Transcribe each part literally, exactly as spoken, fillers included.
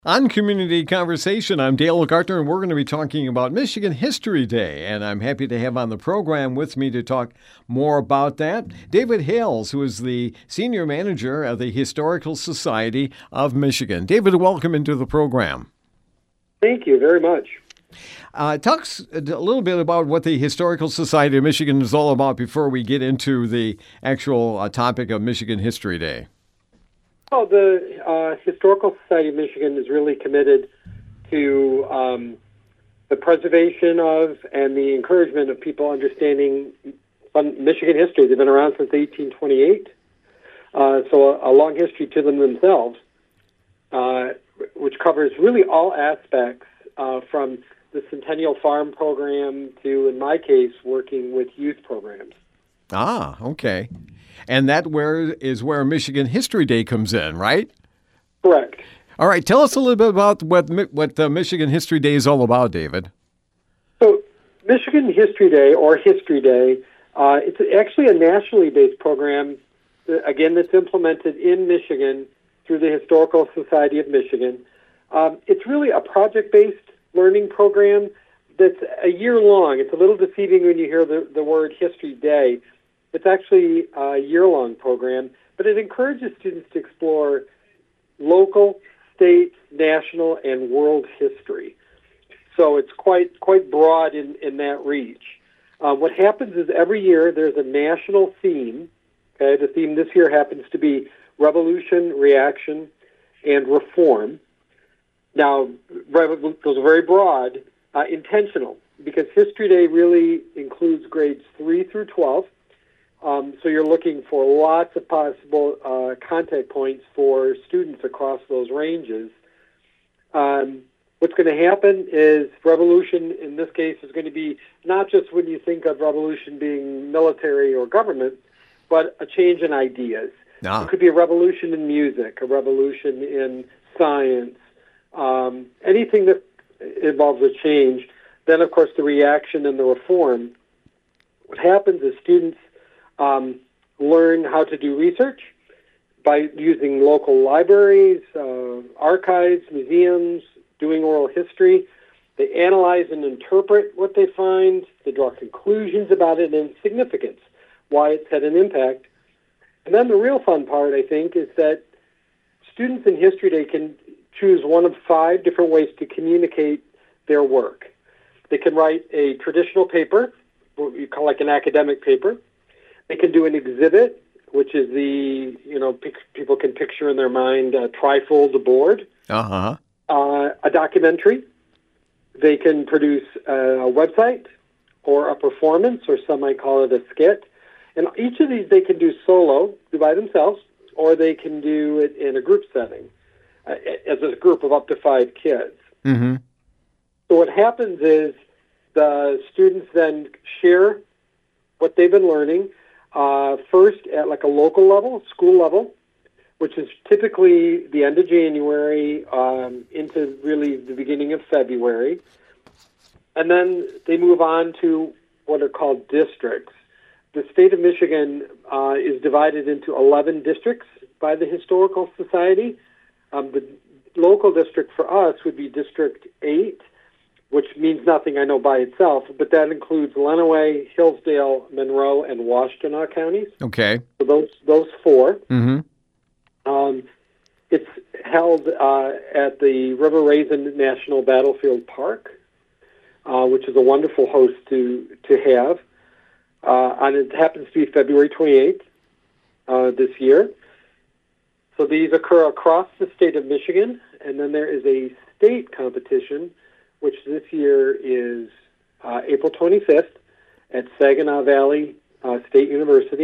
On Community Conversation, I'm Dale Gartner, and we're going to be talking about Michigan History Day. And I'm happy to have on the program with me to talk more about that David Hales, who is the Senior Manager of the Historical Society of Michigan. David, welcome into the program. Thank you very much. Uh, talk a little bit about what the Historical Society of Michigan is all about before we get into the actual uh, topic of Michigan History Day. Well, the uh, Historical Society of Michigan is really committed to um, the preservation of and the encouragement of people understanding Michigan history. They've been around since eighteen twenty-eight, uh, so a, a long history to them themselves, uh, which covers really all aspects uh, from the Centennial Farm Program to, in my case, working with youth programs. Ah, okay. And that where is where Michigan History Day comes in, right? Correct. All right. Tell us a little bit about what what the Michigan History Day is all about, David. So, Michigan History Day, or History Day, uh, it's actually a nationally based program, again, that's implemented in Michigan through the Historical Society of Michigan. Um, it's really a project-based learning program that's a year long. It's a little deceiving when you hear the, the word History Day. It's actually a year-long program, but it encourages students to explore local, state, national, and world history. So it's quite quite broad in, in that reach. Uh, what happens is every year there's a national theme. Okay, the theme this year happens to be Revolution, Reaction, and Reform. Now, those are very broad, uh, intentional, because History Day really includes grades three through twelve. Um, so you're looking for lots of possible uh, contact points for students across those ranges. Um, what's going to happen is revolution, in this case, is going to be not just when you think of revolution being military or government, but a change in ideas. Ah. It could be a revolution in music, a revolution in science, um, anything that involves a change. Then, of course, the reaction and the reform. What happens is students Um, learn how to do research by using local libraries, uh, archives, museums, doing oral history. They analyze and interpret what they find. They draw conclusions about it and significance, why it's had an impact. And then the real fun part, I think, is that students in History Day can choose one of five different ways to communicate their work. They can write a traditional paper, what you call like an academic paper. They can do an exhibit, which is the, you know, pic- people can picture in their mind a trifold board. Uh-huh. Uh, a documentary. They can produce a website or a performance, or some might call it a skit. And each of these they can do solo, do by themselves, or they can do it in a group setting, uh, as a group of up to five kids. Mm-hmm. So what happens is the students then share what they've been learning, Uh, first at like a local level, school level, which is typically the end of January um, into really the beginning of February. And then they move on to what are called districts. The state of Michigan uh, is divided into eleven districts by the Historical Society. Um, the local district for us would be District eight, which means nothing, I know, by itself, but that includes Lenawee, Hillsdale, Monroe, and Washtenaw counties. Okay. So those those four. Mm-hmm. Um, it's held uh, at the River Raisin National Battlefield Park, uh, which is a wonderful host to to have. Uh, and it happens to be February twenty-eighth uh, this year. So these occur across the state of Michigan, and then there is a state competition, which this year is uh, April twenty-fifth at Saginaw Valley uh, State University.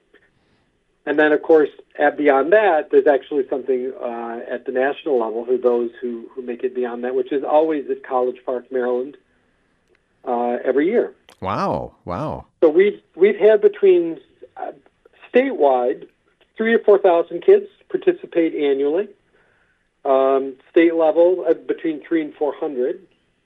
And then, of course, at, beyond that, there's actually something uh, at the national level for those who, who make it beyond that, which is always at College Park, Maryland, uh, every year. Wow, wow. So we've, we've had between uh, statewide, three to four thousand kids participate annually. Um, state level, uh, between three and four hundred.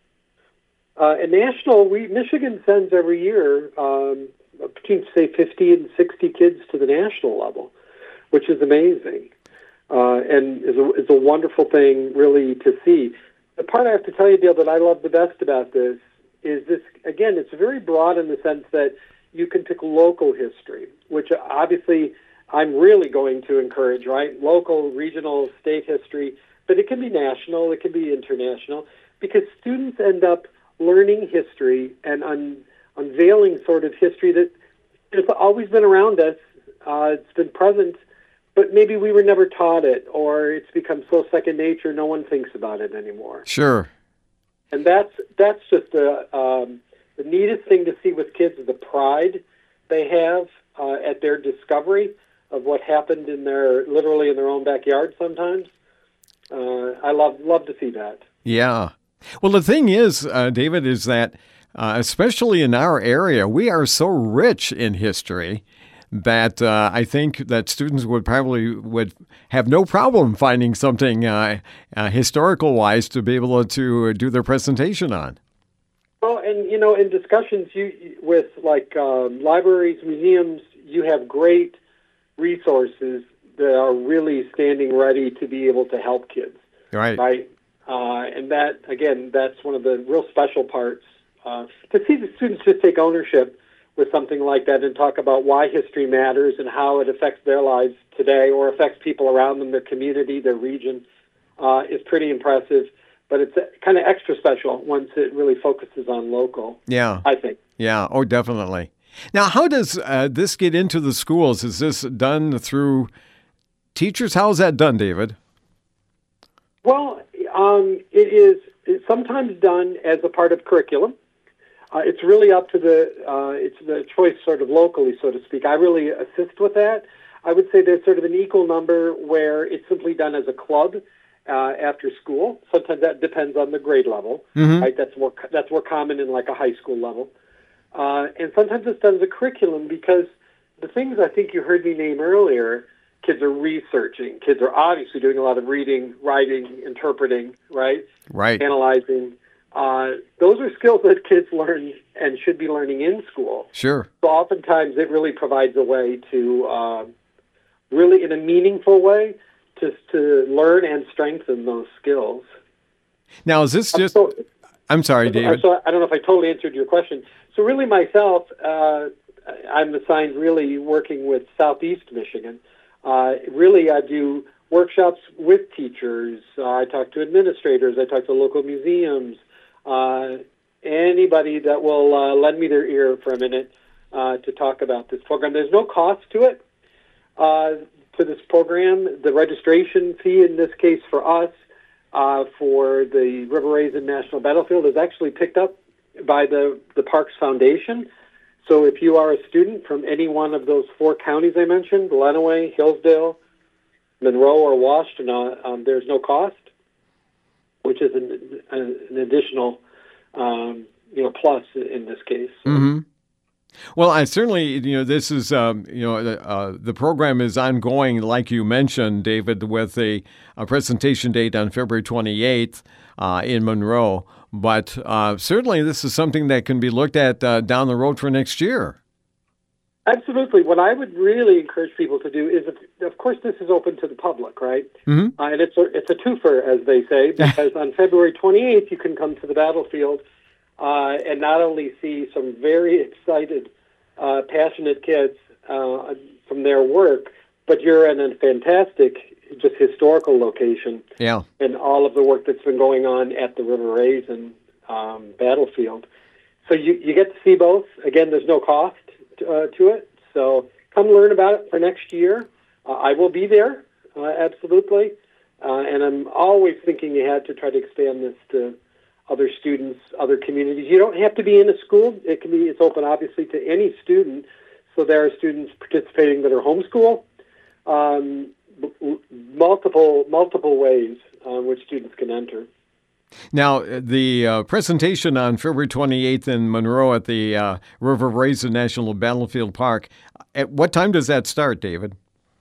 Uh, and national, we Michigan sends every year um, between, say, fifty and sixty kids to the national level, which is amazing. uh, and is a, is a wonderful thing, really, to see. The part I have to tell you, Dale, that I love the best about this is this, again, it's very broad in the sense that you can pick local history, which obviously I'm really going to encourage, right? Local, regional, state history, but it can be national, it can be international, because students end up learning history and un- unveiling sort of history that has always been around us. Uh, it's been present, but maybe we were never taught it, or it's become so second nature no one thinks about it anymore. Sure. And that's that's just the um, the neatest thing to see with kids is the pride they have uh, at their discovery of what happened in their literally in their own backyard. Sometimes uh, I love love to see that. Yeah. Well, the thing is, uh, David, is that uh, especially in our area, we are so rich in history that uh, I think that students would probably would have no problem finding something uh, uh, historical-wise to be able to do their presentation on. Well, and you know, in discussions you with like um, libraries, museums, you have great resources that are really standing ready to be able to help kids. Right. Right. Uh, and that, again, that's one of the real special parts. Uh, to see the students just take ownership with something like that and talk about why history matters and how it affects their lives today or affects people around them, their community, their region, uh, is pretty impressive. But it's kind of extra special once it really focuses on local, Yeah. I think. Yeah. Oh, definitely. Now, how does uh, this get into the schools? Is this done through teachers? How is that done, David? Well, um, it is it's sometimes done as a part of curriculum. Uh, it's really up to the uh, it's the choice sort of locally, so to speak. I really assist with that. I would say there's sort of an equal number where it's simply done as a club uh, after school. Sometimes that depends on the grade level. Mm-hmm. Right? That's more that's more common in like a high school level. Uh, and sometimes it's done as a curriculum because the things I think you heard me name earlier, kids are researching. Kids are obviously doing a lot of reading, writing, interpreting, right? Right. Analyzing. Uh, those are skills that kids learn and should be learning in school. Sure. So oftentimes it really provides a way to uh, really, in a meaningful way, to to learn and strengthen those skills. Now, is this just... So, I'm sorry, David. So I don't know if I totally answered your question. So really myself, uh, I'm assigned really working with Southeast Michigan. Uh, really, I do workshops with teachers. Uh, I talk to administrators. I talk to local museums. Uh, anybody that will uh, lend me their ear for a minute uh, to talk about this program. There's no cost to it, uh, to this program. The registration fee in this case for us uh, for the River Raisin National Battlefield is actually picked up by the, the Parks Foundation. So if you are a student from any one of those four counties I mentioned, Lenawee, Hillsdale, Monroe, or Washtenaw, um, there's no cost, which is an, an additional um, you know, plus in this case. So. Mm-hmm. Well, I certainly, you know, this is, um, you know, uh, the program is ongoing, like you mentioned, David, with a, a presentation date on February twenty-eighth uh, in Monroe. But uh, certainly this is something that can be looked at uh, down the road for next year. Absolutely. What I would really encourage people to do is, of course, this is open to the public, right? Mm-hmm. Uh, and it's a, it's a twofer, as they say, because on February twenty-eighth, you can come to the battlefield uh, and not only see some very excited, uh, passionate kids uh, from their work, but you're in a fantastic, just historical location. Yeah. And all of the work that's been going on at the River Raisin um, battlefield. So you, you get to see both. Again, there's no cost to, uh, to it. So come learn about it for next year. Uh, I will be there, uh, absolutely. Uh, and I'm always thinking ahead to try to expand this to other students, other communities. You don't have to be in a school. It can be. It's open, obviously, to any student. So there are students participating that are homeschool. Um, multiple multiple ways uh, which students can enter. Now, the uh, presentation on February twenty-eighth in Monroe at the uh, River Raisin National Battlefield Park, at what time does that start, David?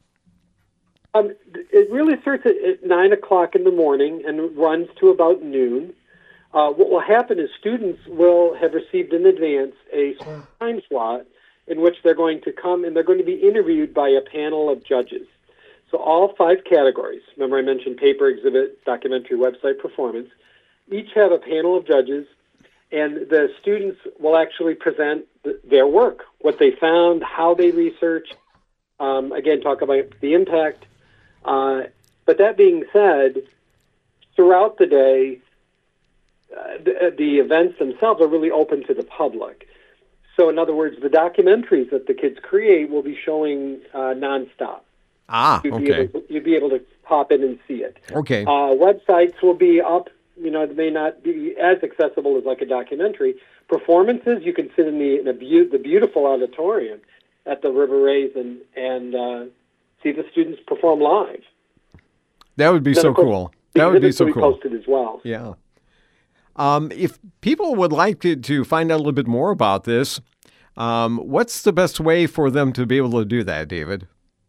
Um, it really starts at, at nine o'clock in the morning and runs to about noon. Uh, what will happen is students will have received in advance a time slot in which they're going to come and they're going to be interviewed by a panel of judges. So all five categories, remember I mentioned paper, exhibit, documentary, website, performance, each have a panel of judges, and the students will actually present th- their work, what they found, how they researched, um, again, talk about the impact. Uh, but that being said, throughout the day, uh, the, the events themselves are really open to the public. So in other words, the documentaries that the kids create will be showing uh, nonstop. Ah, You'd okay. Be able, you'd be able to pop in and see it. Okay. Uh, websites will be up. You know, it may not be as accessible as like a documentary. Performances, you can sit in the in a be- the beautiful auditorium at the River Rays and and uh, see the students perform live. That would be Then, so of course, cool. the That would be exhibits so will cool. posted as well. Yeah. Um, if people would like to, to find out a little bit more about this, um, what's the best way for them to be able to do that, David?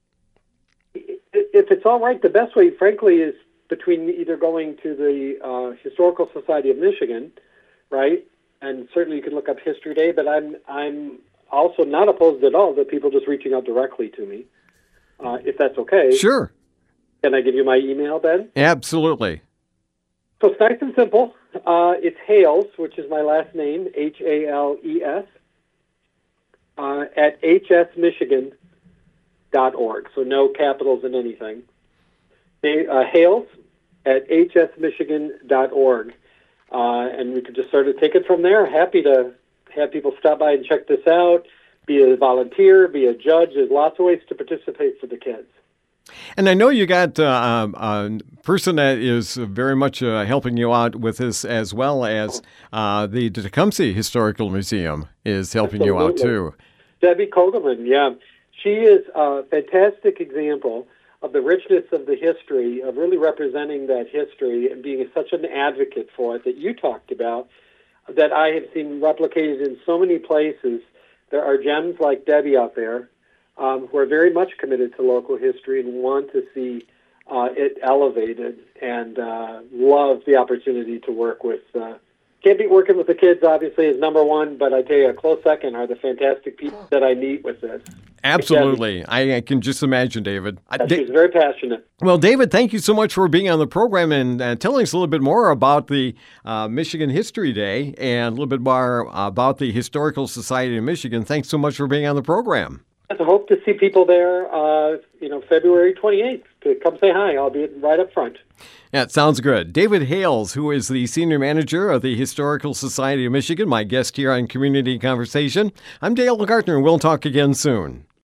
If it's all right, the best way, frankly, is between either going to the uh, Historical Society of Michigan, right, and certainly you can look up History Day. But I'm I'm also not opposed at all to people just reaching out directly to me, uh, if that's okay. Sure. Can I give you my email, Ben? Absolutely. So it's nice and simple. Uh, it's Hales, which is my last name, H A L E S, uh, at h s michigan dot org. So no capitals in anything. Uh, Hales at h s michigan dot org. Uh, and we could just sort of take it from there. Happy to have people stop by and check this out, be a volunteer, be a judge. There's lots of ways to participate for the kids. And I know you got uh, a person that is very much uh, helping you out with this, as well as uh, the Tecumseh Historical Museum is helping you out Absolutely. too. Debbie Kogelman, yeah. She is a fantastic example of the richness of the history, of really representing that history and being such an advocate for it that you talked about, that I have seen replicated in so many places. There are gems like Debbie out there um, who are very much committed to local history and want to see uh, it elevated, and uh, love the opportunity to work with. Uh, can't beat working with the kids, obviously, is number one, but I tell you, a close second are the fantastic people that I meet with this. Absolutely. I, I can just imagine, David. I- Da- She's very passionate. Well, David, thank you so much for being on the program and uh, telling us a little bit more about the uh, Michigan History Day and a little bit more about the Historical Society of Michigan. Thanks so much for being on the program. I hope to see people there, uh, you know, February twenty-eighth to come say hi. I'll be right up front. Yeah, it sounds good. David Hales, who is the senior manager of the Historical Society of Michigan, my guest here on Community Conversation. I'm Dale Gartner, and we'll talk again soon.